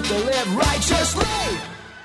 to live righteously.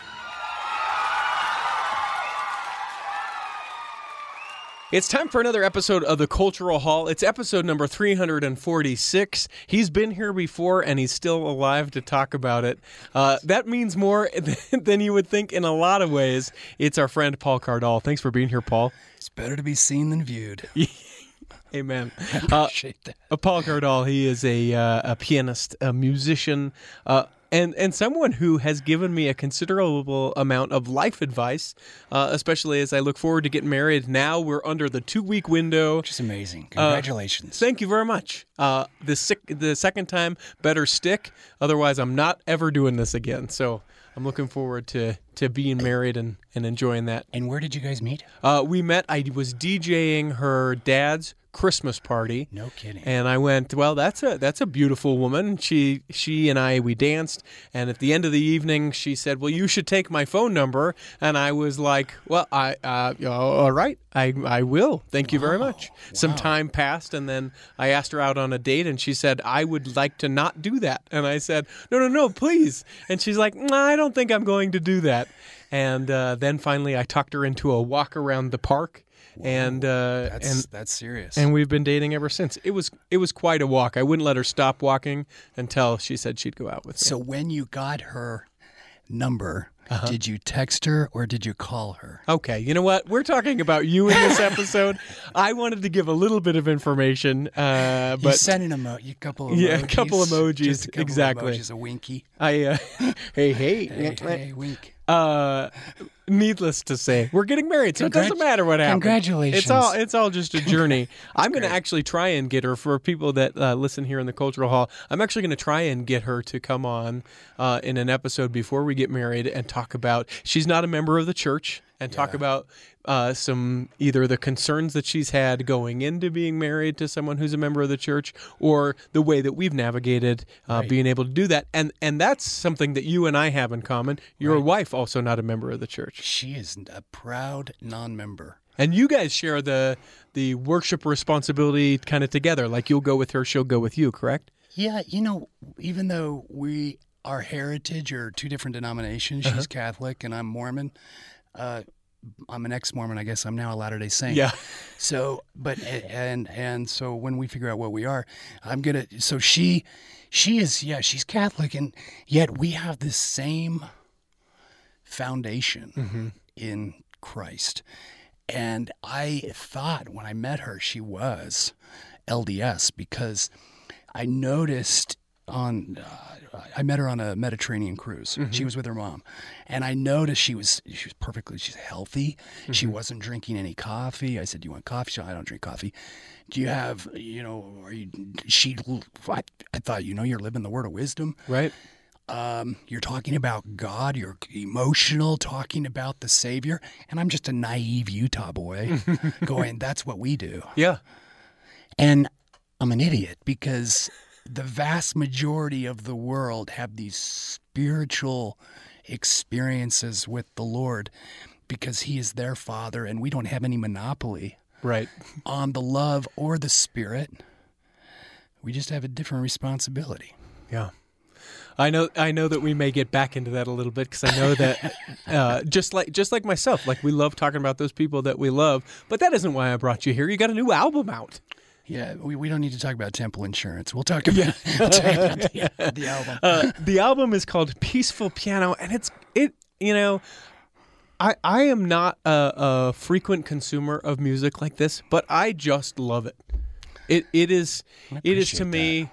It's time for another episode of the Cultural Hall. It's episode number 346. He's been here before, and he's still alive to talk about it. That means more than you would think in a lot of ways. It's our friend Paul Cardall. Thanks for being here, Paul. It's better to be seen than viewed. Amen. I appreciate that. Paul Cardall, he is a pianist, a musician, and someone who has given me a considerable amount of life advice, especially as I look forward to getting married. Now we're under the 2-week window. Which is amazing. Congratulations. Thank you very much. The second time, better stick. Otherwise, I'm not ever doing this again. So I'm looking forward to being married and enjoying that. And where did you guys meet? We met, I was DJing her dad's Christmas party. No kidding. And I went, well, that's a beautiful woman. She and I, we danced, and at the end of the evening, she said, well, you should take my phone number. And I was like, well, all right, I will. Thank you very much. Wow. Some time passed, and then I asked her out on a date, and she said, I would like to not do that. And I said, no, please. And she's like, no, I don't think I'm going to do that. And then finally, I talked her into a walk around the park. Whoa, and that's serious. And we've been dating ever since. It was quite a walk. I wouldn't let her stop walking until she said she'd go out with me. So when you got her number, did you text her or did you call her? Okay, you know what? We're talking about you in this episode. I wanted to give a little bit of information, but you sent an a couple of emojis. Yeah, a couple emojis. Just a couple exactly. Of emojis, a winky. Hey, wink. Needless to say, we're getting married, so it doesn't matter what happens. Congratulations. It's all just a journey. I'm going to actually try and get her, for people that listen here in the Cultural Hall, I'm actually going to try and get her to come on in an episode before we get married and talk about, she's not a member of the church, and talk about some either the concerns that she's had going into being married to someone who's a member of the church, or the way that we've navigated being able to do that. And that's something that you and I have in common. Your wife also not a member of the church. She is a proud non-member. And you guys share the worship responsibility kind of together. Like you'll go with her, she'll go with you, correct? Yeah, even though our heritage are two different denominations, she's Catholic and I'm Mormon. I'm an ex-Mormon, I guess. I'm now a Latter-day Saint. Yeah. So, but and so when we figure out what we are, so she is, she's Catholic, and yet we have this same foundation in Christ. And I thought when I met her, she was LDS, because I noticed I met her on a Mediterranean cruise. She was with her mom, and I noticed she's healthy. She wasn't drinking any coffee. I said, "Do you want coffee?" She said, "I don't drink coffee." Do you have, I thought, you're living the word of wisdom. Right. You're talking about God. You're emotional, talking about the Savior. And I'm just a naive Utah boy going, that's what we do. Yeah. And I'm an idiot, because the vast majority of the world have these spiritual experiences with the Lord because He is their Father, and we don't have any monopoly on the love or the Spirit. We just have a different responsibility. Yeah. I know that we may get back into that a little bit, because I know that just like myself, like we love talking about those people that we love, but that isn't why I brought you here. You got a new album out. Yeah, we don't need to talk about Temple Insurance. We'll talk about, the album. The album is called Peaceful Piano, and I am not a frequent consumer of music like this, but I just love it. It is to me.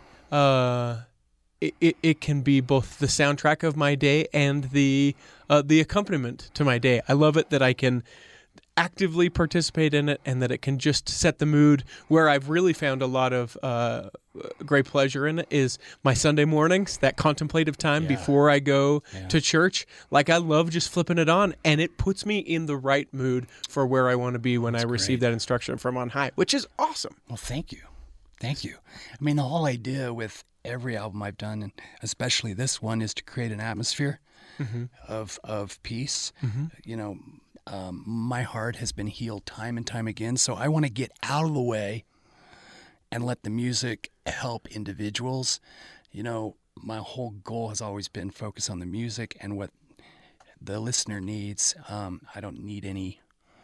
It can be both the soundtrack of my day and the accompaniment to my day. I love it that I can actively participate in it, and that it can just set the mood. Where I've really found a lot of great pleasure in it is my Sunday mornings, that contemplative time before I go to church. Like, I love just flipping it on, and it puts me in the right mood for where I want to be when I receive that instruction from on high, which is awesome. Well, thank you. Thank you. I mean, the whole idea with every album I've done, and especially this one, is to create an atmosphere of peace. My heart has been healed time and time again, so I want to get out of the way and let the music help individuals. my whole goal has always been focus on the music and what the listener needs. I don't need any.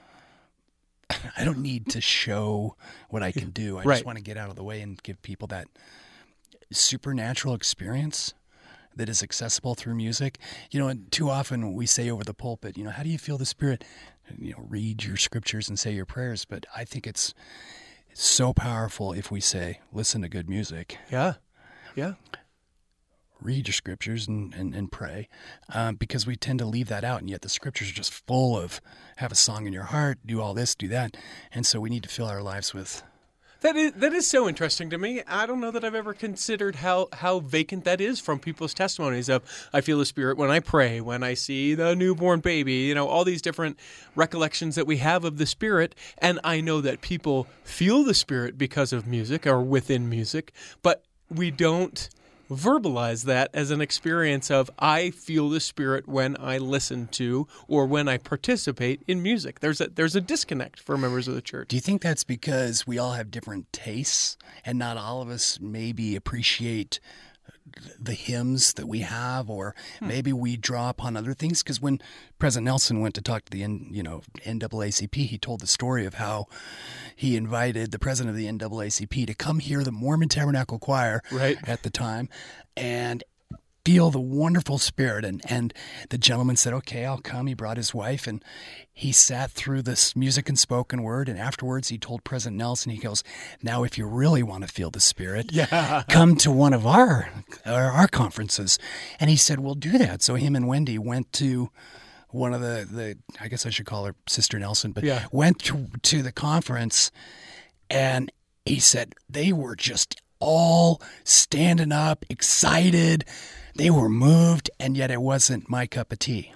I don't need to show what I can do. I Right. just want to get out of the way and give people that supernatural experience that is accessible through music. And too often we say over the pulpit, how do you feel the Spirit? Read your scriptures and say your prayers. But I think it's so powerful if we say, listen to good music. Yeah. Yeah. Read your scriptures and pray, because we tend to leave that out, and yet the scriptures are just full of have a song in your heart, do all this, do that, and so we need to fill our lives with. That is so interesting to me. I don't know that I've ever considered how vacant that is from people's testimonies of, I feel the Spirit when I pray, when I see the newborn baby, all these different recollections that we have of the Spirit. And I know that people feel the Spirit because of music or within music, but we don't verbalize that as an experience of, I feel the Spirit when I listen to or when I participate in music. There's a disconnect for members of the church. Do you think that's because we all have different tastes and not all of us maybe appreciate the hymns that we have, or maybe we draw upon other things? Because when President Nelson went to talk to the NAACP, he told the story of how he invited the president of the NAACP to come hear the Mormon Tabernacle Choir Right. at the time and feel the wonderful Spirit. And the gentleman said, okay, I'll come. He brought his wife, and he sat through this music and spoken word. And afterwards, he told President Nelson, he goes, now, if you really want to feel the Spirit, come to one of our conferences. And he said, we'll do that. So him and Wendy went to one of the I guess I should call her Sister Nelson, but went to the conference, and he said they were just all standing up, excited. They were moved, and yet it wasn't my cup of tea.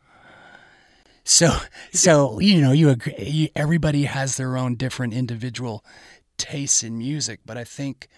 So you agree. Everybody has their own different individual tastes in music, but I think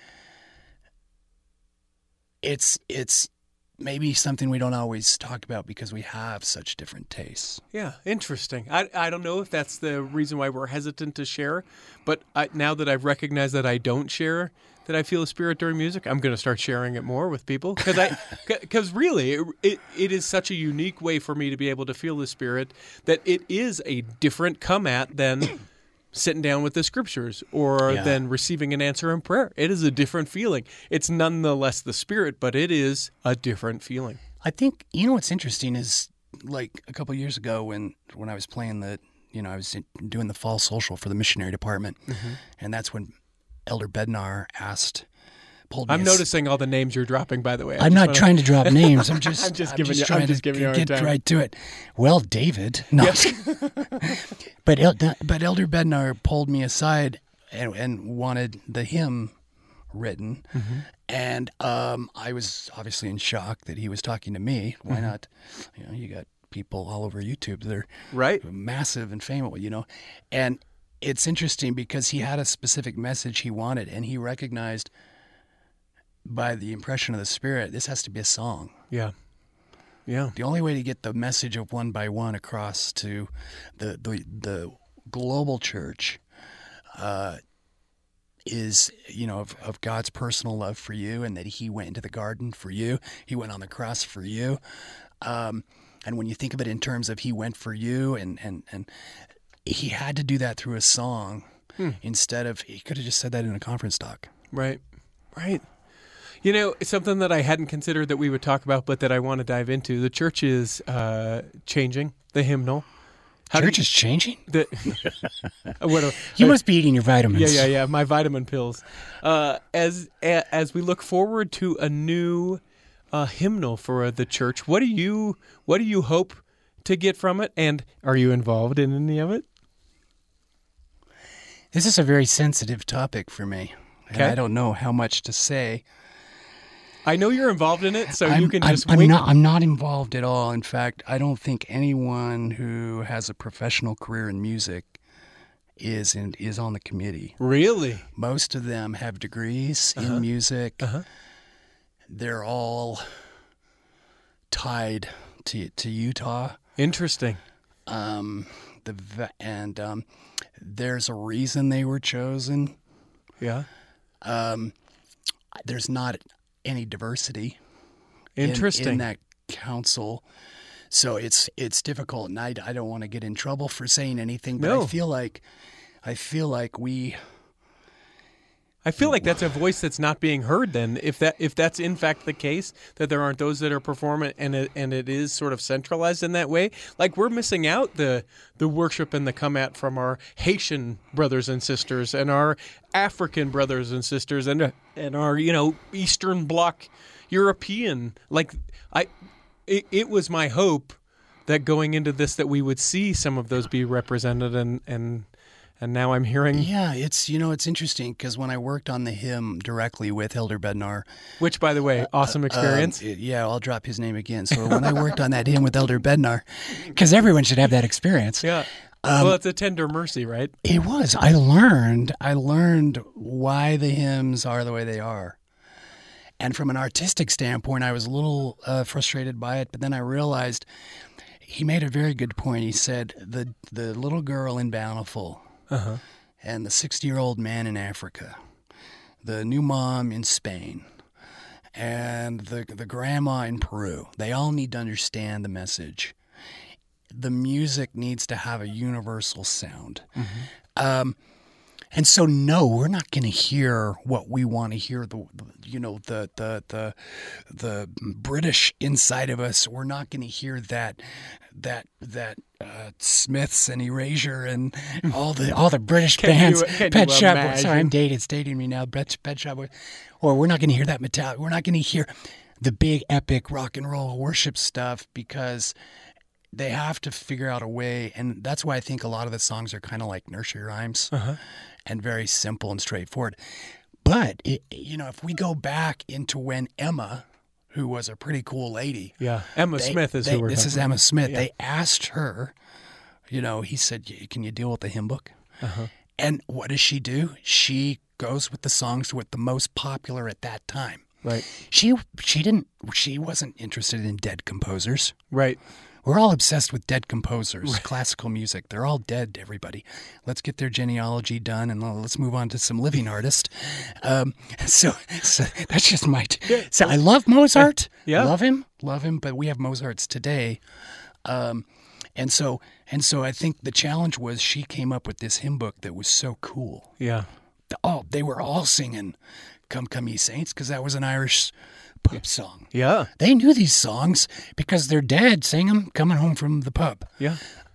it's maybe something we don't always talk about because we have such different tastes. Yeah, interesting. I don't know if that's the reason why we're hesitant to share, but now that I've recognized that I don't share, that I feel the Spirit during music, I'm going to start sharing it more with people, because really it is such a unique way for me to be able to feel the Spirit that it is a different come at than sitting down with the scriptures or than receiving an answer in prayer. It is a different feeling. It's nonetheless the Spirit, but it is a different feeling. I think, what's interesting is, like a couple of years ago when I was playing I was doing the fall social for the missionary department, and that's when Elder Bednar pulled me. I'm noticing all the names you're dropping, by the way. I'm not trying to drop names. I'm just giving you a hard time. Right to it. Well, David. No. But Elder Bednar pulled me aside and wanted the hymn written. And I was obviously in shock that he was talking to me. Why not? You got people all over YouTube that are massive and famous, And it's interesting because he had a specific message he wanted, and he recognized by the impression of the Spirit, this has to be a song. Yeah. Yeah. The only way to get the message of One by One across to the global church is, of God's personal love for you, and that he went into the garden for you. He went on the cross for you. And when you think of it in terms of he went for you, and he had to do that through a song instead of, he could have just said that in a conference talk. Right. It's something that I hadn't considered that we would talk about, but that I want to dive into. The church is changing the hymnal. Church is changing? You must be eating your vitamins. Yeah, my vitamin pills. As we look forward to a new hymnal for the church, what do you hope to get from it, and are you involved in any of it? This is a very sensitive topic for me. Okay. And I don't know how much to say. I know you're involved in it, so you can just wink. I'm not involved at all. In fact, I don't think anyone who has a professional career in music is on the committee. Really? Most of them have degrees in music. They're all tied to Utah. Interesting. There's a reason they were chosen. Yeah. There's not any diversity. Interesting. in that council. So it's difficult, and I don't want to get in trouble for saying anything, but No. I feel like we. I feel like that's a voice that's not being heard. Then, if that's in fact the case, that there aren't those that are performing, and it is sort of centralized in that way, like we're missing out the worship and the come at from our Haitian brothers and sisters, and our African brothers and sisters, and our Eastern Bloc European. Like it was my hope that going into this that we would see some of those be represented, and now I'm hearing. Yeah, it's interesting because when I worked on the hymn directly with Elder Bednar, Which, by the way, awesome experience. I'll drop his name again. So when I worked on that hymn with Elder Bednar, because everyone should have that experience. Yeah. Well, it's a tender mercy, right? It was. I learned why the hymns are the way they are. And from an artistic standpoint, I was a little frustrated by it, but then I realized he made a very good point. He said the little girl in Bountiful and the 60-year-old man in Africa, the new mom in Spain, and the grandma in Peru, they all need to understand the message. The music needs to have a universal sound. And so, no, we're not going to hear what we want to hear. The British inside of us. We're not going to hear that Smiths and Erasure and all the British bands. Pet Shop. Sorry, I'm dated. It's dating me now. Pet Shop. Or we're not going to hear that Metallica. We're not going to hear the big epic rock and roll worship stuff because they have to figure out a way, and that's why I think a lot of the songs are kind of like nursery rhymes and very simple and straightforward. But, if we go back into when Emma, who was a pretty cool lady. Yeah, Emma Smith is who we're This talking is about. Emma Smith. Yeah. They asked her, he said, can you deal with the hymn book? And what does she do? She goes with the songs with the most popular at that time. Right. She wasn't interested in dead composers. Right. We're all obsessed with dead composers, classical music. They're all dead, everybody. Let's get their genealogy done, and let's move on to some living artists. So that's just my... So I love Mozart. Yeah. Love him, but we have Mozarts today. And so I think the challenge was she came up with this hymn book that was so cool. Yeah. They were all singing Come, Come Ye Saints, because that was an Irish pub song. Yeah. They knew these songs because their dad sang them coming home from the pub. Yeah.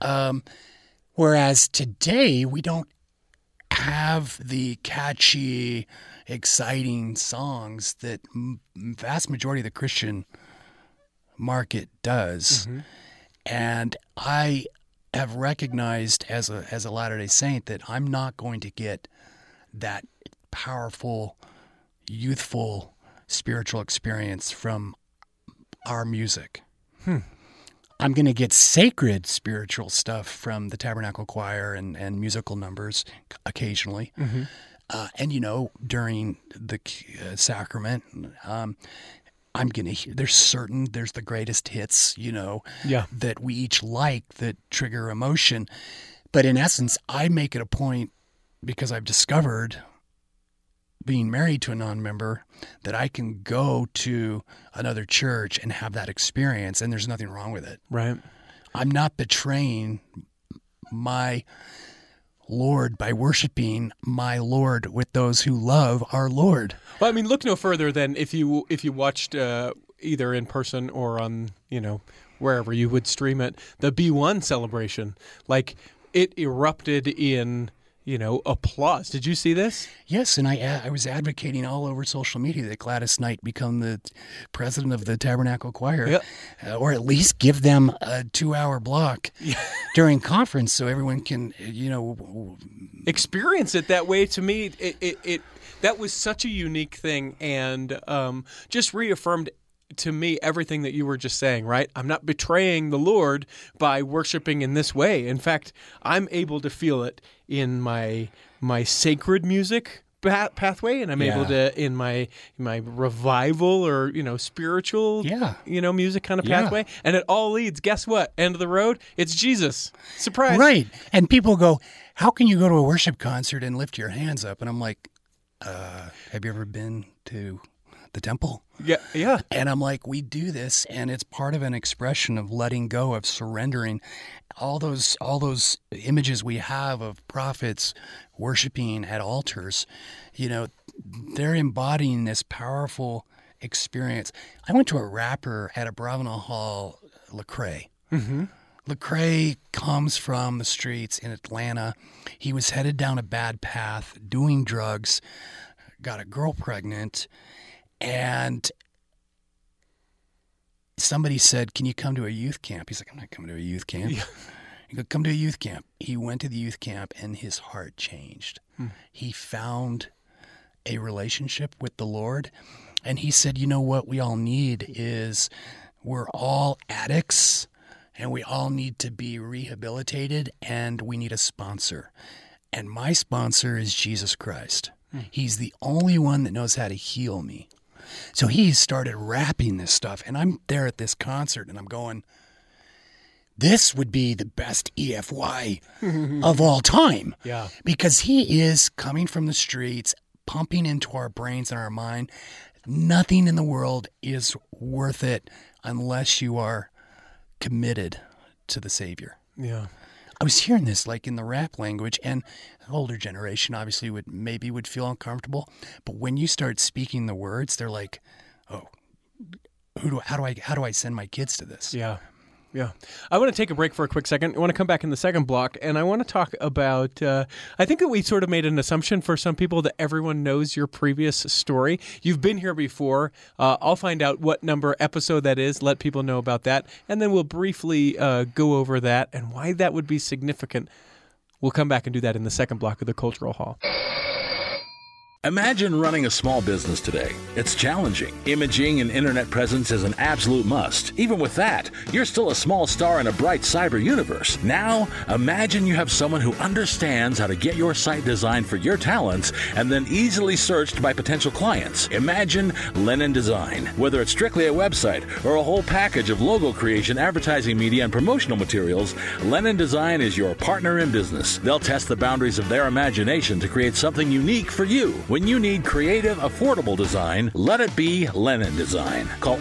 Whereas today, we don't have the catchy, exciting songs that vast majority of the Christian market does. And I have recognized as a Latter-day Saint that I'm not going to get that powerful, youthful, spiritual experience from our music. I'm going to get sacred spiritual stuff from the Tabernacle Choir and musical numbers occasionally. And, during the sacrament, I'm going to hear, there's the greatest hits, that we each like that trigger emotion. But in essence, I make it a point, because I've discovered, being married to a non-member, that I can go to another church and have that experience, and there's nothing wrong with it. Right. I'm not betraying my Lord by worshiping my Lord with those who love our Lord. Well, I mean, look no further than if you watched either in person or on, wherever you would stream it, the B1 celebration. Like, it erupted in applause. Did you see this? Yes, and I was advocating all over social media that Gladys Knight become the president of the Tabernacle Choir, or at least give them a 2-hour block during conference so everyone can, experience it that way. To me, it that was such a unique thing, and just reaffirmed to me everything that you were just saying, right? I'm not betraying the Lord by worshiping in this way. In fact, I'm able to feel it in my sacred music pathway, and I'm able to in my revival or spiritual music kind of pathway, and it all leads, guess what? End of the road, it's Jesus. Surprise. Right. And people go, how can you go to a worship concert and lift your hands up? And I'm like, have you ever been to the temple. Yeah, yeah. And I'm like, we do this, and it's part of an expression of letting go, of surrendering. All those images we have of prophets worshiping at altars, they're embodying this powerful experience. I went to a rapper at Abravanel Hall, Lecrae. Mm-hmm. Lecrae comes from the streets in Atlanta. He was headed down a bad path, doing drugs, got a girl pregnant, and somebody said, "Can you come to a youth camp?" He's like, "I'm not coming to a youth camp." Yeah. He goes, "Come to a youth camp." He went to the youth camp, and his heart changed. He found a relationship with the Lord, and he said, "You know what we all need is we're all addicts, and we all need to be rehabilitated, and we need a sponsor. And my sponsor is Jesus Christ. He's the only one that knows how to heal me." So he started rapping this stuff, and I'm there at this concert, and I'm going, this would be the best EFY of all time. Yeah. Because he is coming from the streets, pumping into our brains and our mind. Nothing in the world is worth it unless you are committed to the Savior. Yeah. I was hearing this like in the rap language, and the older generation obviously would feel uncomfortable. But when you start speaking the words, they're like, "Oh, how do I send my kids to this?" Yeah. Yeah. I want to take a break for a quick second. I want to come back in the second block, and I want to talk about, I think that we sort of made an assumption for some people that everyone knows your previous story. You've been here before. I'll find out what number episode that is, let people know about that, and then we'll briefly go over that and why that would be significant. We'll come back and do that in the second block of the Cultural Hall. Imagine running a small business today. It's challenging. Imaging and internet presence is an absolute must. Even with that, you're still a small star in a bright cyber universe. Now, imagine you have someone who understands how to get your site designed for your talents and then easily searched by potential clients. Imagine Lennon Design. Whether it's strictly a website or a whole package of logo creation, advertising media, and promotional materials, Lennon Design is your partner in business. They'll test the boundaries of their imagination to create something unique for you. When you need creative, affordable design, let it be Lennon Design. Call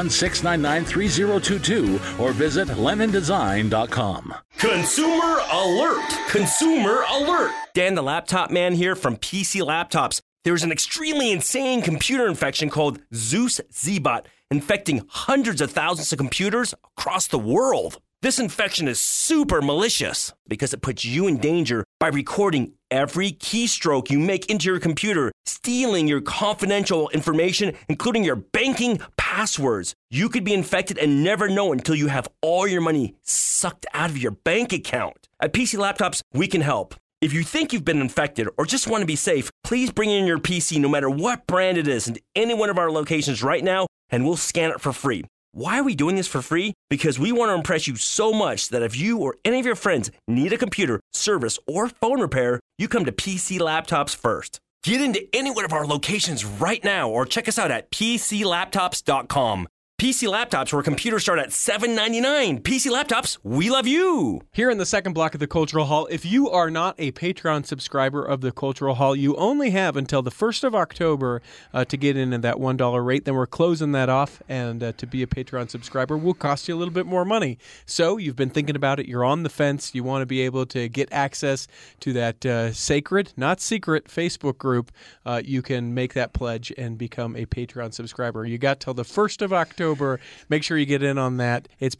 801-699-3022 or visit LennonDesign.com. Consumer alert! Consumer alert! Dan the Laptop Man here from PC Laptops. There's an extremely insane computer infection called Zeus Z-Bot infecting hundreds of thousands of computers across the world. This infection is super malicious because it puts you in danger by recording every keystroke you make into your computer, stealing your confidential information, including your banking passwords. You could be infected and never know until you have all your money sucked out of your bank account. At PC Laptops, we can help. If you think you've been infected or just want to be safe, please bring in your PC, no matter what brand it is, into any one of our locations right now, and we'll scan it for free. Why are we doing this for free? Because we want to impress you so much that if you or any of your friends need a computer, service, or phone repair, you come to PC Laptops first. Get into any one of our locations right now or check us out at PCLaptops.com. PC Laptops, where computers start at $7.99. PC Laptops, we love you. Here in the second block of the Cultural Hall, if you are not a Patreon subscriber of the Cultural Hall, you only have until the 1st of October to get in at that $1 rate. Then we're closing that off, and to be a Patreon subscriber will cost you a little bit more money. So you've been thinking about it. You're on the fence. You want to be able to get access to that sacred, not secret, Facebook group. You can make that pledge and become a Patreon subscriber. You got till the 1st of October. Make sure you get in on that. It's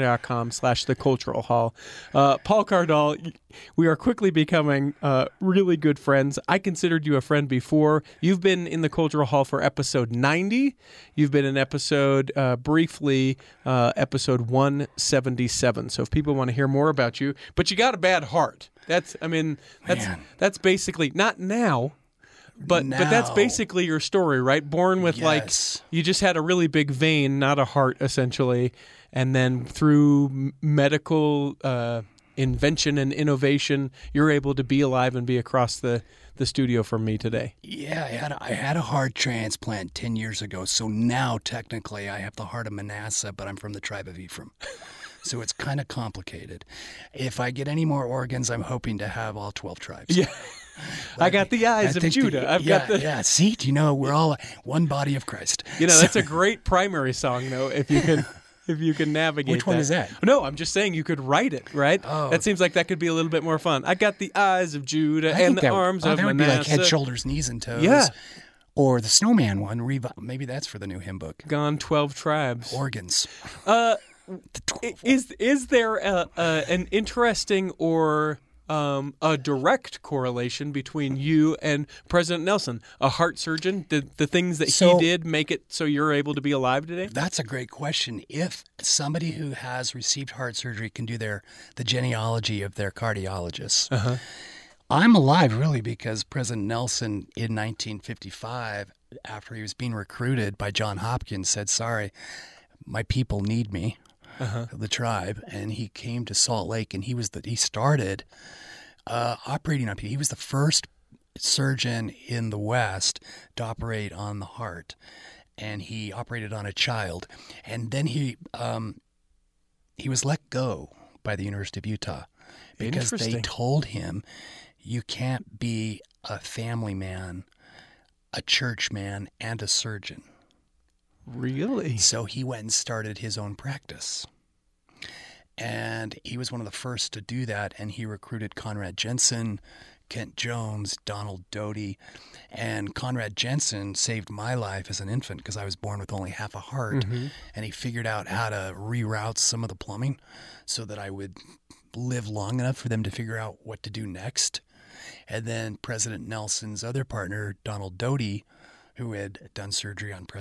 patreon.com/theculturalhall. Paul Cardall, we are quickly becoming really good friends. I considered you a friend before. You've been in the Cultural Hall for episode 90. You've been in episode, briefly, episode 177. So if people want to hear more about you, but you got a bad heart. That's basically, not now, But that's basically your story, right? Born with you just had a really big vein, not a heart, essentially. And then through medical invention and innovation, you're able to be alive and be across the studio from me today. Yeah, I had a heart transplant 10 years ago. So now technically I have the heart of Manasseh, but I'm from the tribe of Ephraim. So it's kind of complicated. If I get any more organs, I'm hoping to have all 12 tribes. Yeah. I got the eyes of Judah. I've got the. Yeah, see, you know, we're all one body of Christ. You know, that's a great primary song, though, if you can. If you can navigate Which one is that? No, I'm just saying you could write it, right? Oh. That seems like that could be a little bit more fun. I got the eyes of Judah and the arms of that would Manasseh. be like head, shoulders, knees, and toes. Yeah. Or the snowman one. Maybe that's for the new hymn book. Gone 12 tribes. Organs. Is there an interesting or a direct correlation between you and President Nelson? A heart surgeon? Did the things that he did make it so you're able to be alive today? That's a great question. If somebody who has received heart surgery can do the genealogy of their cardiologist, I'm alive really because President Nelson in 1955, after he was being recruited by John Hopkins, said, "Sorry, my people need me." The tribe, and he came to Salt Lake, and he started operating on people. He was the first surgeon in the West to operate on the heart, and he operated on a child, and then he was let go by the University of Utah because they told him, "You can't be a family man, a church man, and a surgeon." Really? So he went and started his own practice. And he was one of the first to do that. And he recruited Conrad Jensen, Kent Jones, Donald Doty. And Conrad Jensen saved my life as an infant because I was born with only half a heart. And he figured out how to reroute some of the plumbing so that I would live long enough for them to figure out what to do next. And then President Nelson's other partner, Donald Doty, who had done surgery on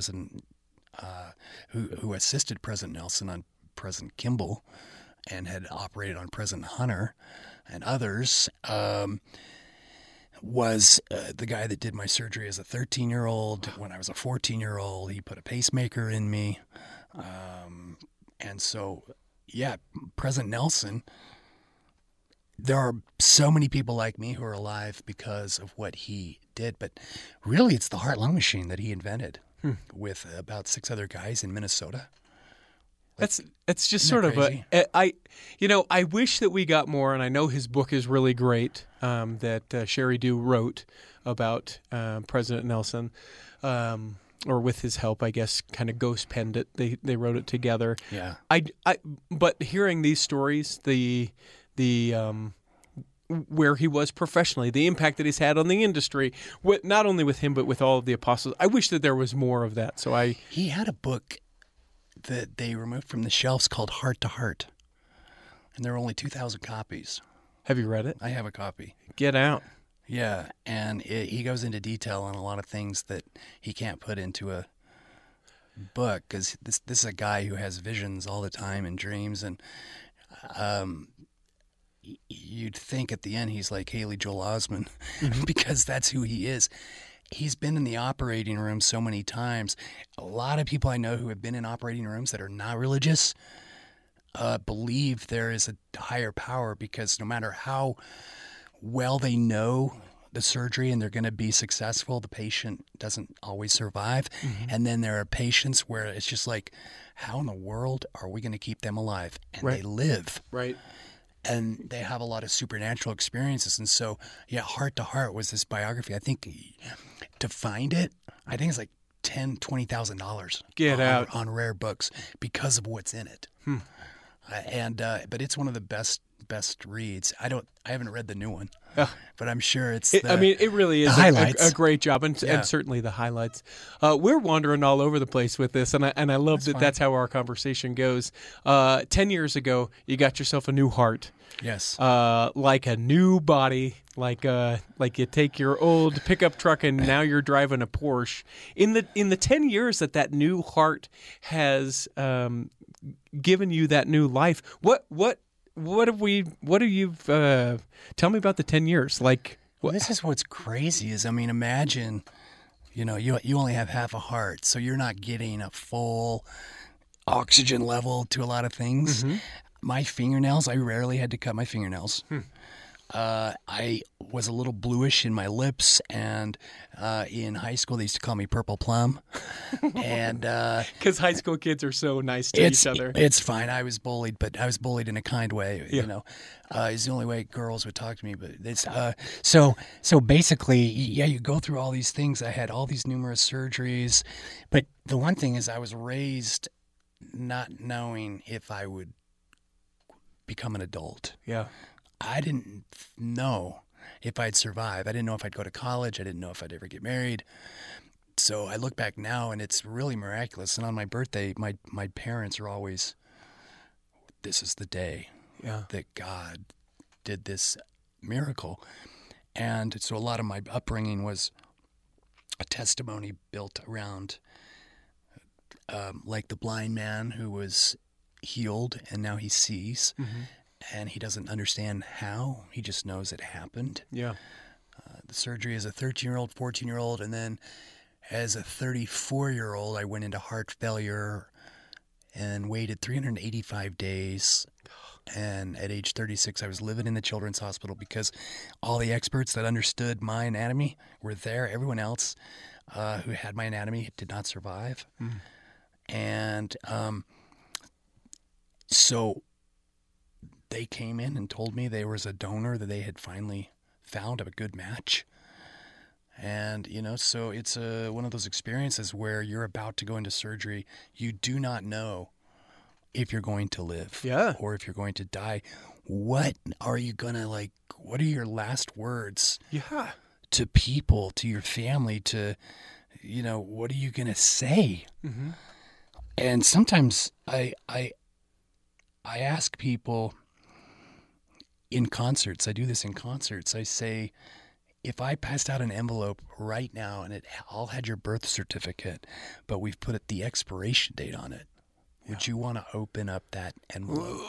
who assisted President Nelson on President Kimball and had operated on President Hunter and others, was the guy that did my surgery as a 13-year-old. When I was a 14-year-old, he put a pacemaker in me. And so, yeah, President Nelson, there are so many people like me who are alive because of what he did. But really, it's the heart-lung machine that he invented. With about 6 other guys in Minnesota. It's just sort of I wish that we got more, and I know his book is really great that Sherry Dew wrote about President Nelson, or with his help, I guess, kind of ghost penned it. They wrote it together. Yeah. But hearing these stories, the where he was professionally, the impact that he's had on the industry, not only with him but with all of the apostles. I wish that there was more of that. He had a book that they removed from the shelves called Heart to Heart, and there were only 2,000 copies. Have you read it? I have a copy. Get out. Yeah, and he goes into detail on a lot of things that he can't put into a book because this is a guy who has visions all the time and dreams, and you'd think at the end he's like Haley Joel Osment because that's who he is. He's been in the operating room so many times. A lot of people I know who have been in operating rooms that are not religious believe there is a higher power because no matter how well they know the surgery and they're going to be successful, the patient doesn't always survive. And then there are patients where it's just like, how in the world are we going to keep them alive? And they live. Right. And they have a lot of supernatural experiences. And so, yeah, Heart to Heart was this biography. I think to find it, I think it's like $10,000, $20,000 on Rare Books because of what's in it. But it's one of the best reads. I haven't read the new one, but I'm sure it really is a great job, and certainly the highlights. We're wandering all over the place with this, and I love that's how our conversation goes. 10 years ago, you got yourself a new heart. Yes. Like a new body, like you take your old pickup truck and now you're driving a Porsche. In the 10 years that new heart has given you that new life, what have you tell me about the 10 years? Well, this is what's crazy is, imagine, you only have half a heart, so you're not getting a full oxygen level to a lot of things. My fingernails, I rarely had to cut my fingernails. I was a little bluish in my lips, and in high school they used to call me Purple Plum. And Because high school kids are so nice to each other. it's fine. I was bullied, but I was bullied in a kind way. You know, it's the only way girls would talk to me. But it's so basically, yeah, you go through all these things. I had all these numerous surgeries, but the one thing is, I was raised not knowing if I would become an adult. Yeah. I didn't know if I'd survive. I didn't know if I'd go to college. I didn't know if I'd ever get married. So I look back now, and it's really miraculous. And on my birthday, my parents are always, this is the day that God did this miracle. And so a lot of my upbringing was a testimony built around like the blind man who was healed and now he sees. Mm-hmm. And he doesn't understand how. He just knows it happened. Yeah. The surgery as a 13-year-old, 14-year-old, and then as a 34-year-old, I went into heart failure and waited 385 days. And at age 36, I was living in the children's hospital because all the experts that understood my anatomy were there. Everyone else who had my anatomy did not survive. Mm. And so they came in and told me there was a donor that they had finally found of a good match. And, you know, so it's one of those experiences where you're about to go into surgery. You do not know if you're going to live or if you're going to die. What are you going to, what are your last words to people, to your family, to, you know, what are you going to say? Mm-hmm. And sometimes I ask people in concerts, I do this in concerts, I say, if I passed out an envelope right now and it all had your birth certificate, but we've put the expiration date on it, would you want to open up that envelope?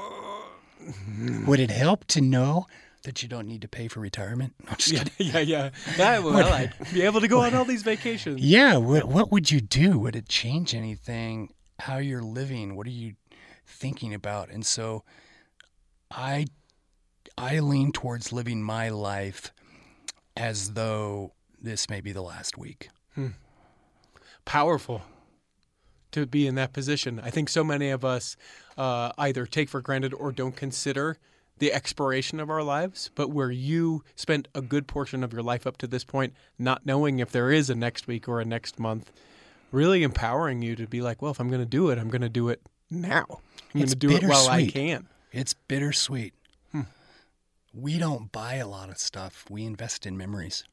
Would it help to know that you don't need to pay for retirement? No, just kidding. Yeah. Well, I'd be able to go on all these vacations. Yeah. What would you do? Would it change anything? How you're living? What are you thinking about? And so I lean towards living my life as though this may be the last week. Powerful to be in that position. I think so many of us either take for granted or don't consider the expiration of our lives, but where you spent a good portion of your life up to this point not knowing if there is a next week or a next month, really empowering you to be like, well, if I'm going to do it, I'm going to do it now. I'm going to do it while I can. It's bittersweet. We don't buy a lot of stuff. We invest in memories.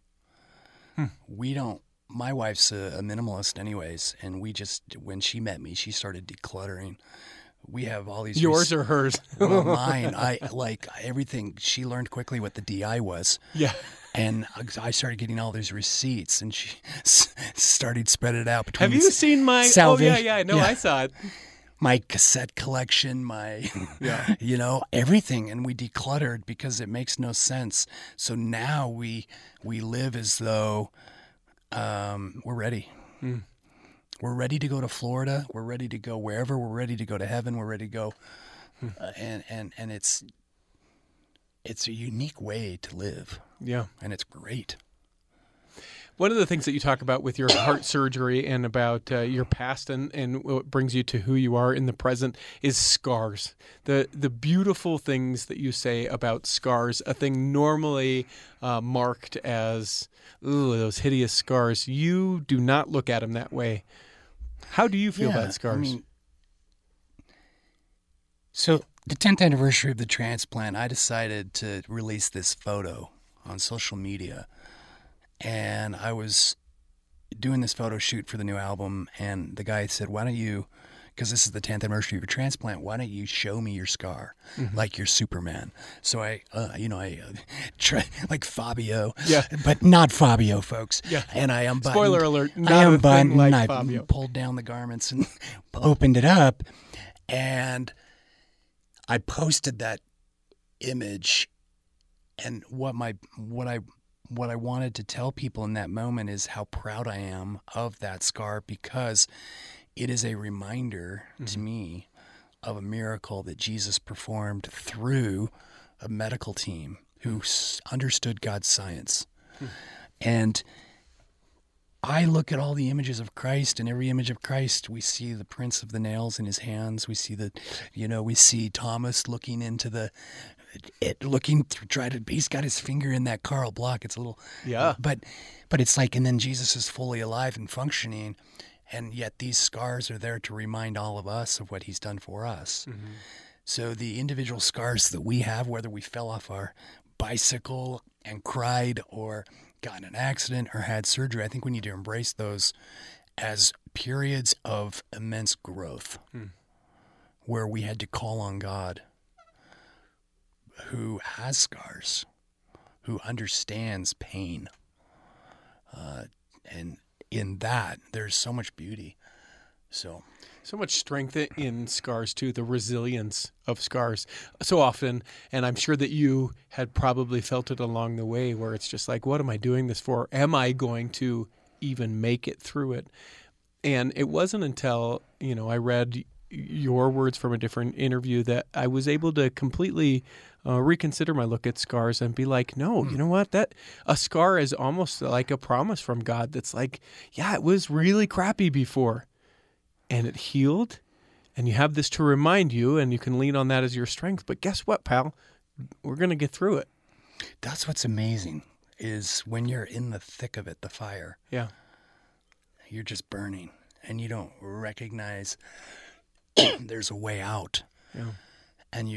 We don't. My wife's a minimalist anyways, and we just, when she met me, she started decluttering. We have all these... Yours or hers? Well, mine. I like everything. She learned quickly what the DI was. Yeah. And I started getting all these receipts, and she started spreading it out between... Have you seen my... Salvation. Oh, yeah. No, I saw it. My cassette collection, my, you know, everything. And we decluttered because it makes no sense. So now we live as though we're ready. We're ready to go to Florida. We're ready to go wherever. We're ready to go to heaven. We're ready to go. And it's a unique way to live. Yeah. And it's great. One of the things that you talk about with your heart surgery and about your past and what brings you to who you are in the present is scars. The beautiful things that you say about scars, a thing normally marked as, ooh, those hideous scars. You do not look at them that way. How do you feel about scars? I mean, so the 10th anniversary of the transplant, I decided to release this photo on social media. And I was doing this photo shoot for the new album, and the guy said, why don't you, because this is the 10th anniversary of your transplant, why don't you show me your scar like you're Superman? So I try, like Fabio, but not Fabio, folks. Yeah. And I unbuttoned. Spoiler alert, not a thing like Fabio. Pulled down the garments and opened it up, and I posted that image, and what I wanted to tell people in that moment is how proud I am of that scar, because it is a reminder to me of a miracle that Jesus performed through a medical team who understood God's science. And I look at all the images of Christ, and every image of Christ, we see the prints of the nails in his hands. We see we see Thomas looking into he's got his finger in that Karl block. It's a little, Yeah. but it's like, and then Jesus is fully alive and functioning, and yet these scars are there to remind all of us of what he's done for us. Mm-hmm. So the individual scars that we have, whether we fell off our bicycle and cried, or got in an accident or had surgery, I think we need to embrace those as periods of immense growth where we had to call on God, who has scars, who understands pain. And in that, there's so much beauty. So much strength in scars, too, the resilience of scars. So often, and I'm sure that you had probably felt it along the way, where it's just like, what am I doing this for? Am I going to even make it through it? And it wasn't until, I read your words from a different interview that I was able to completely reconsider my look at scars and be like, no, you know what? That a scar is almost like a promise from God that's like, yeah, it was really crappy before, and it healed, and you have this to remind you, and you can lean on that as your strength. But guess what, pal? We're going to get through it. that's what's amazing, is when you're in the thick of it, the fire, Yeah. you're just burning, and you don't recognize there's a way out. Yeah. And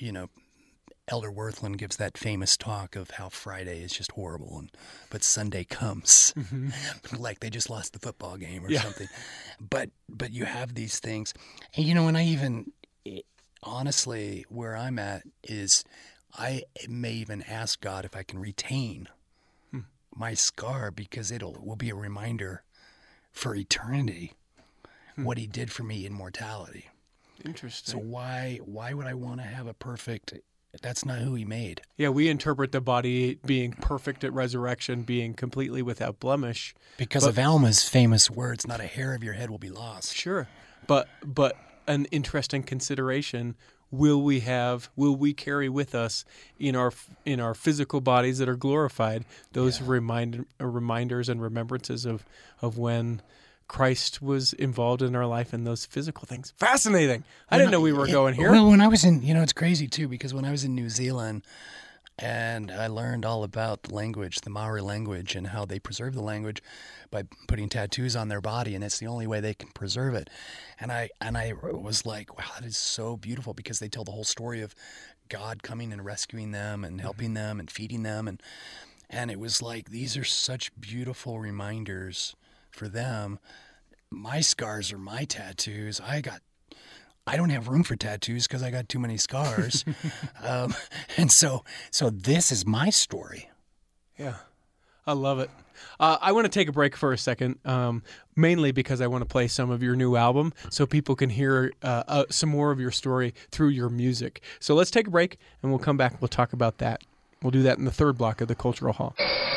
Elder Worthland gives that famous talk of how Friday is just horrible, but Sunday comes, like they just lost the football game or something. But you have these things, and and I even, honestly, where I'm at is, I may even ask God if I can retain my scar, because will be a reminder for eternity what he did for me in mortality. Interesting. So why would I want to have a perfect? That's not who he made. Yeah, we interpret the body being perfect at resurrection, being completely without blemish. Because of Alma's famous words, not a hair of your head will be lost. Sure. But an interesting consideration, will we carry with us in our physical bodies that are glorified those reminders and remembrances of when Christ was involved in our life and those physical things. Fascinating. I didn't know we were going here. Well, when I was in, it's crazy too, because when I was in New Zealand and I learned all about the language, the Maori language, and how they preserve the language by putting tattoos on their body, and it's the only way they can preserve it. And I was like, wow, that is so beautiful, because they tell the whole story of God coming and rescuing them and helping them and feeding them. And it was like, these are such beautiful reminders for them. My scars are my tattoos. I don't have room for tattoos because I got too many scars. And so this is my story. Yeah, I love it. I want to take a break for a second, mainly because I want to play some of your new album so people can hear some more of your story through your music. So let's take a break, and we'll come back. We'll talk about that. We'll do that in the third block of the Cultural Hall.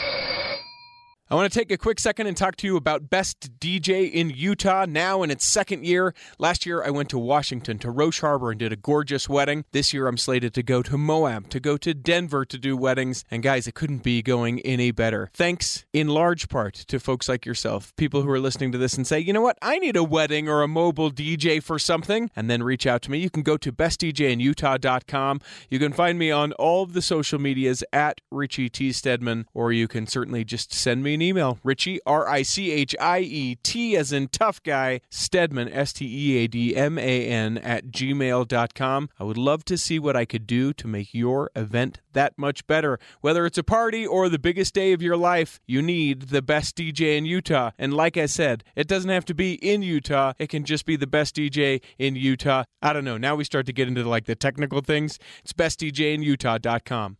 I want to take a quick second and talk to you about Best DJ in Utah, now in its second year. Last year, I went to Washington, to Roche Harbor, and did a gorgeous wedding. This year, I'm slated to go to Moab, to go to Denver to do weddings. And guys, it couldn't be going any better. Thanks, in large part, to folks like yourself, people who are listening to this and say, you know what, I need a wedding or a mobile DJ for something, and then reach out to me. You can go to bestdjinutah.com. You can find me on all of the social medias at Richie T. Stedman, or you can certainly just send me an email, Richie, RICHIET as in tough guy, Stedman, STEADMAN @gmail.com. I would love to see what I could do to make your event that much better. Whether it's a party or the biggest day of your life, you need the best DJ in Utah. And like I said, it doesn't have to be in Utah. It can just be the best DJ in Utah. I don't know. Now we start to get into the technical things. It's bestdjinutah.com.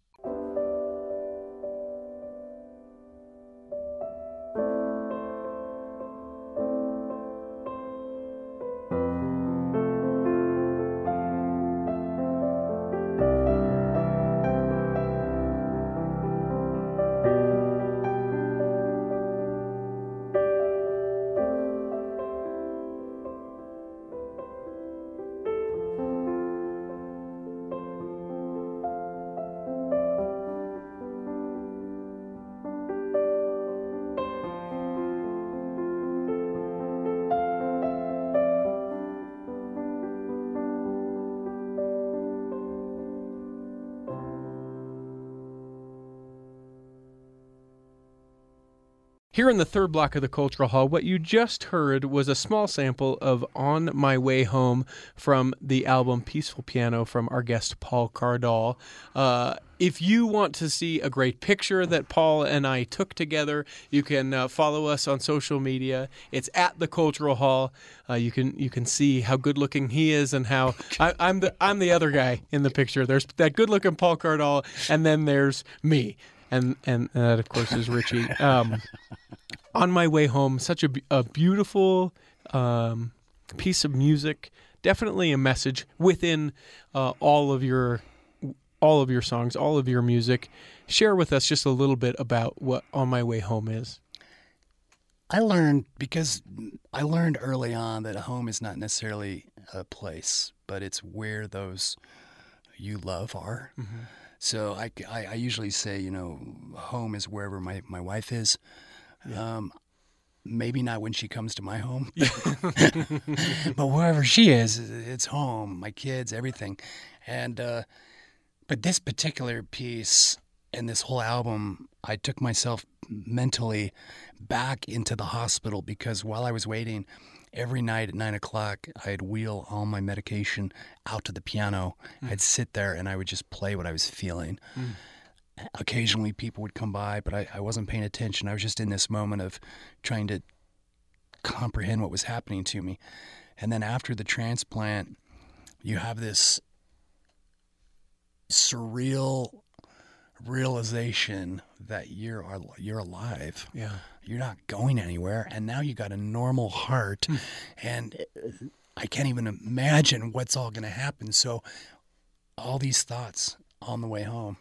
Here in the third block of the Cultural Hall, what you just heard was a small sample of On My Way Home from the album Peaceful Piano from our guest Paul Cardall. If you want to see a great picture that Paul and I took together, you can follow us on social media. It's at the Cultural Hall. You can see how good looking he is and how I'm the other guy in the picture. There's that good looking Paul Cardall, and then there's me. And that, of course, is Richie. On My Way Home, such a beautiful piece of music. Definitely a message within all of your songs, all of your music. Share with us just a little bit about what On My Way Home is. I learned early on that a home is not necessarily a place, but it's where those you love are. Mm-hmm. So I usually say, home is wherever my wife is. Yeah. Maybe not when she comes to my home, but wherever she is, it's home. My kids, everything, and but this particular piece and this whole album, I took myself mentally back into the hospital because while I was waiting, every night at 9 o'clock, I'd wheel all my medication out to the piano. I'd sit there and I would just play what I was feeling. Occasionally people would come by, but I wasn't paying attention. I was just in this moment of trying to comprehend what was happening to me. And then after the transplant, you have this surreal realization that you're alive. Yeah. You're not going anywhere, and now you got a normal heart, and I can't even imagine what's all going to happen. So all these thoughts on the way home.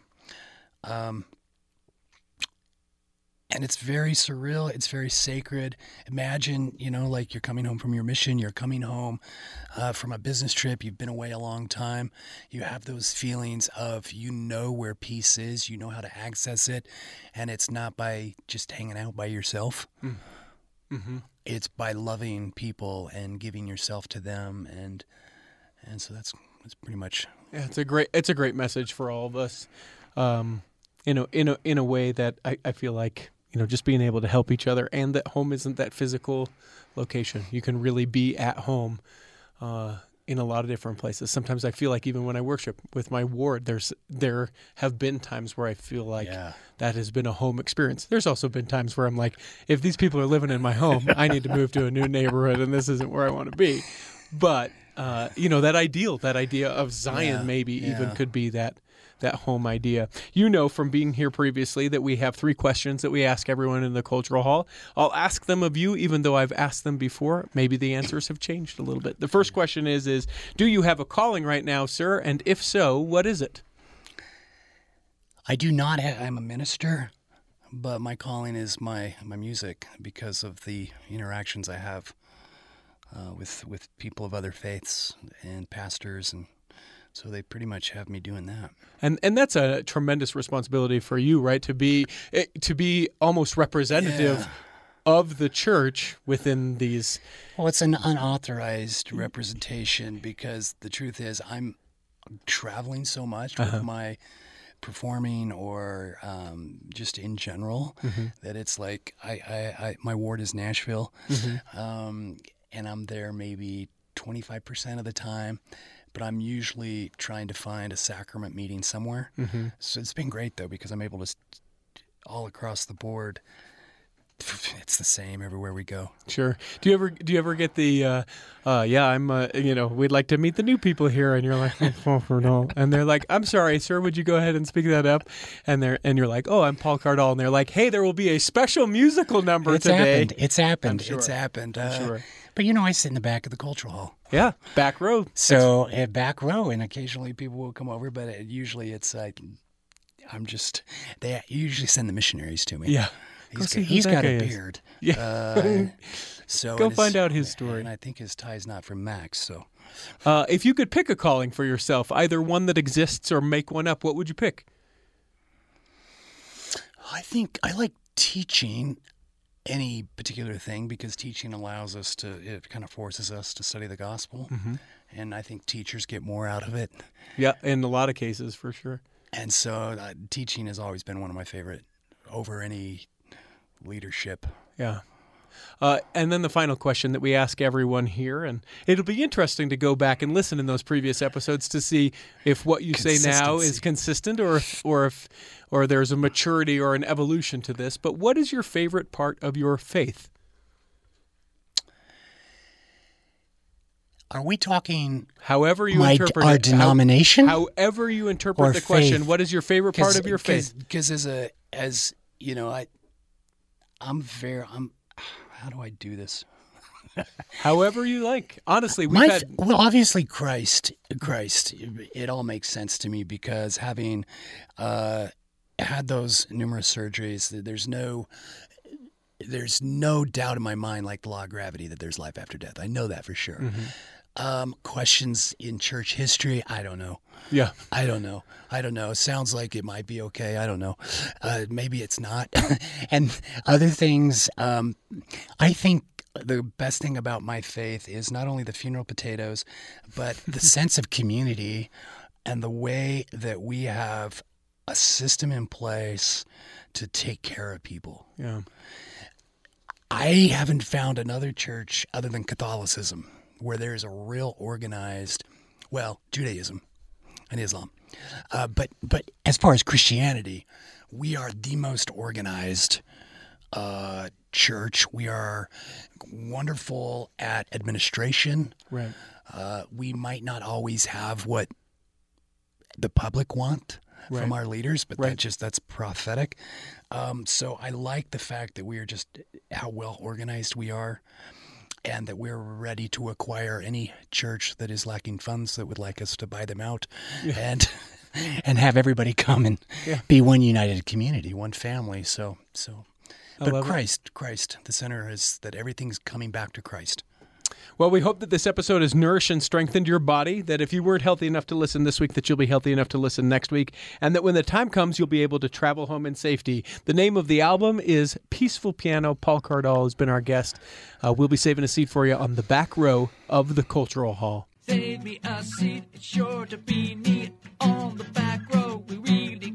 And it's very surreal. It's very sacred. Imagine, like you're coming home from your mission. You're coming home from a business trip. You've been away a long time. You have those feelings of where peace is. You know how to access it. And it's not by just hanging out by yourself. Mm-hmm. It's by loving people and giving yourself to them. And so that's pretty much. Yeah, it's a great message for all of us. In a way that I feel like, just being able to help each other, and that home isn't that physical location. You can really be at home in a lot of different places. Sometimes I feel like even when I worship with my ward, there have been times where I feel like that has been a home experience. There's also been times where I'm like, if these people are living in my home, I need to move to a new neighborhood, and this isn't where I want to be. But that idea of Zion even could be that home idea. From being here previously that we have 3 questions that we ask everyone in the Cultural Hall. I'll ask them of you, even though I've asked them before. Maybe the answers have changed a little bit. The first question is do you have a calling right now, sir? And if so, what is it? I do not I'm a minister, but my calling is my music because of the interactions I have with people of other faiths and pastors, and so they pretty much have me doing that. And that's a tremendous responsibility for you, right? To be almost representative of the church within these. Well, it's an unauthorized representation because the truth is I'm traveling so much with my performing or just in general that it's like I my ward is Nashville, and I'm there maybe 25% of the time. But I'm usually trying to find a sacrament meeting somewhere. Mm-hmm. So it's been great, though, because I'm able to, all across the board, it's the same everywhere we go. Sure. Do you ever get the, we'd like to meet the new people here, and you're like, and they're like, I'm sorry, sir, would you go ahead and speak that up? And you're like, oh, I'm Paul Cardall, and they're like, hey, there will be a special musical number today. It's happened. Sure. It's happened. I'm sure. But I sit in the back of the Cultural Hall. Yeah, back row. So back row, and occasionally people will come over, but usually it's like they usually send the missionaries to me. Yeah. He's got a beard. Yeah. So go find out his story. And I think his tie's not from Max. So, if you could pick a calling for yourself, either one that exists or make one up, what would you pick? I think I like teaching any particular thing because teaching allows us it kind of forces us to study the gospel. Mm-hmm. And I think teachers get more out of it. Yeah, in a lot of cases, for sure. And so teaching has always been one of my favorite over any leadership. Yeah. And then the final question that we ask everyone here, and it'll be interesting to go back and listen in those previous episodes to see if what you say now is consistent or there's a maturity or an evolution to this. But what is your favorite part of your faith? Are we talking however you interpret our it, denomination? however you interpret or the question, faith? what is your favorite part of your faith? Because as you know, how do I do this? However you like. Honestly, well, obviously Christ. It all makes sense to me because having had those numerous surgeries, there's no doubt in my mind, like the law of gravity, that there's life after death. I know that for sure. Mm-hmm. Questions in church history, I don't know. Yeah. I don't know. It sounds like it might be okay. I don't know. Maybe it's not. And other things, I think the best thing about my faith is not only the funeral potatoes, but the sense of community and the way that we have a system in place to take care of people. Yeah. I haven't found another church other than Catholicism where there's a real organized, Judaism and Islam. But as far as Christianity, we are the most organized church. We are wonderful at administration. Right. We might not always have what the public want from our leaders, but that's prophetic. So I like the fact that we are just how well organized we are, and that we're ready to acquire any church that is lacking funds that would like us to buy them out, and have everybody come and be one united community, one family. But Christ, the center is that everything's coming back to Christ. Well, we hope that this episode has nourished and strengthened your body, that if you weren't healthy enough to listen this week, that you'll be healthy enough to listen next week, and that when the time comes, you'll be able to travel home in safety. The name of the album is Peaceful Piano. Paul Cardall has been our guest. We'll be saving a seat for you on the back row of the Cultural Hall. Save me a seat, it's sure to be neat on the back row. We really